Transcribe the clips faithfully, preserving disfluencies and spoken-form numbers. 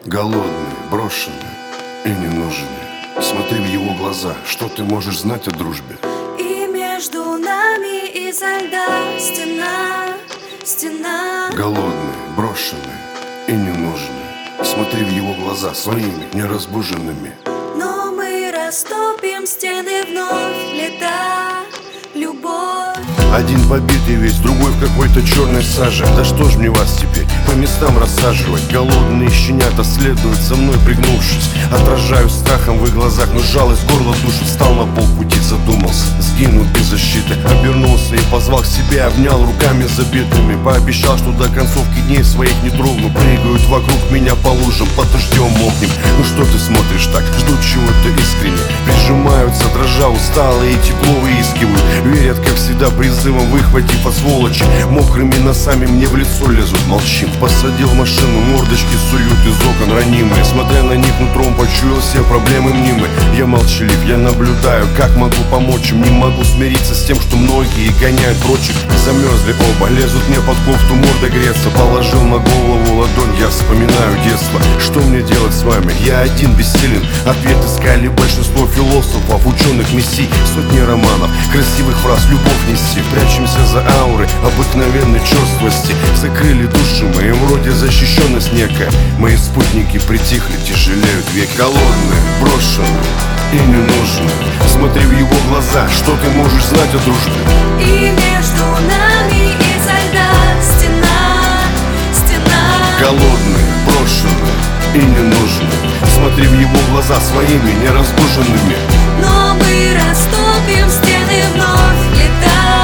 Голодные, брошенные и ненужные. Смотри в его глаза, что ты можешь знать о дружбе? И между нами изо льда стена, стена. Голодные, брошенные и ненужные. Смотри в его глаза своими неразбуженными. Но мы растопим стены вновь, лета, любовь. Один побитый весь, другой в какой-то черной саже. Да что ж мне вас теперь по местам рассаживать? Голодные щенята следуют за мной пригнувшись. Отражаю страхом в их глазах, но жалость горло душит. Встал на полпути, задумался, сгинул без защиты. Обернулся и позвал к себе, обнял руками забитыми. Пообещал, что до концовки дней своих не трогну. Прыгают вокруг меня по лужам, под дождем мокнем. Ну что ты смотришь так, ждут чего-то искренне. Прижимаются, дрожа усталые и тепло выискивают. Верят, как всегда, призывом выхватив от сволочи. Мокрыми носами мне в лицо лезут, молчим. Посадил в машину, мордочки суют из окон ранимые. Смотря на них нутром, почуял все проблемы мнимы. Я молчалив, я наблюдаю, как могу помочь им. Не могу смириться с тем, что многие гоняют прочих. Замерзли оба, лезут мне под кофту, морда греться. Положил на голову ладонь, я вспоминаю детство. Что мне делать с вами? Я один бессилен. Ответ искали большинство философов, ученых, мессий. Сотни романов, красивых фраз, любовь неси. Прячемся за ауры обыкновенной черствости. Закрыли души мои, вроде защищенность некая. Мои спутники притихли, тяжелеют веки. Голодные, брошенные и ненужные. Смотри в его глаза, что ты можешь знать о дружбе? И между нами изо льда стена, стена. Голодные, брошенные и ненужные. Смотри в его глаза своими неразбуженными. Но мы растопим стены вновь, лета,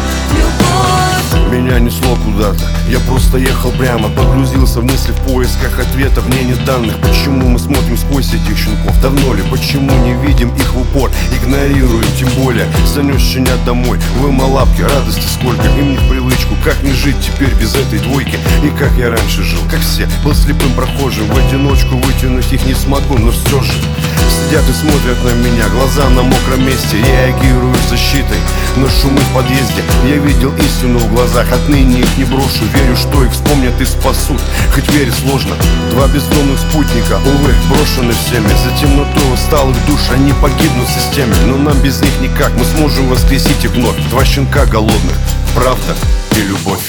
любовь. Меня несло куда-то, я просто ехал прямо. Погрузился в мысли в поисках ответов, мне не данных. Почему мы смотрим сквозь этих щенков? Давно ли? Почему не видим их в упор? Игнорируем, тем более занес щенят домой. Выма лапки, радости сколько, им не в привычку. Как не жить теперь без этой двойки? И как я раньше жил, как все, был слепым прохожим. В одиночку вытянуть их не смогу, но все же сидят и смотрят на меня, глаза на мокром месте. Реагирую защитой на шумы в подъезде. Я видел истину в глазах, отныне их не брошу. Верю, что их вспомнят и спасут, хоть верить сложно. Два бездомных спутника, увы, брошены всеми. За темнотой усталых душ они погибнут в системе. Но нам без них никак, мы сможем воскресить их вновь. Два щенка голодных, правда и любовь.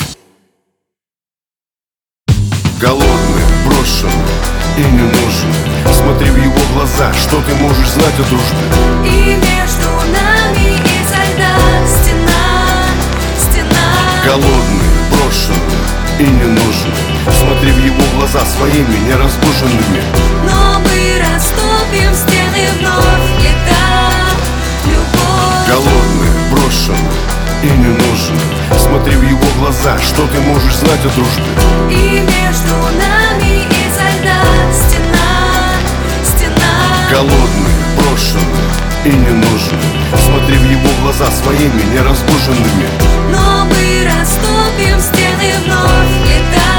Голодные, брошенные и ненужные. Смотри в его глаза, что ты можешь знать о дружбе? И между нами изо льда стена, стена. Голодные, брошенные и ненужные. Смотри в его глаза своими неразбуженными. Но мы растопим стены вновь, лета, любовь. Голодные, брошенные и ненужные. Смотри в его глаза, что ты можешь знать о дружбе? И между нами изо льда стена, стена. Голодные, брошенные и ненужные. Смотри в его глаза своими неразбуженными. Но мы растопим стены вновь, лета.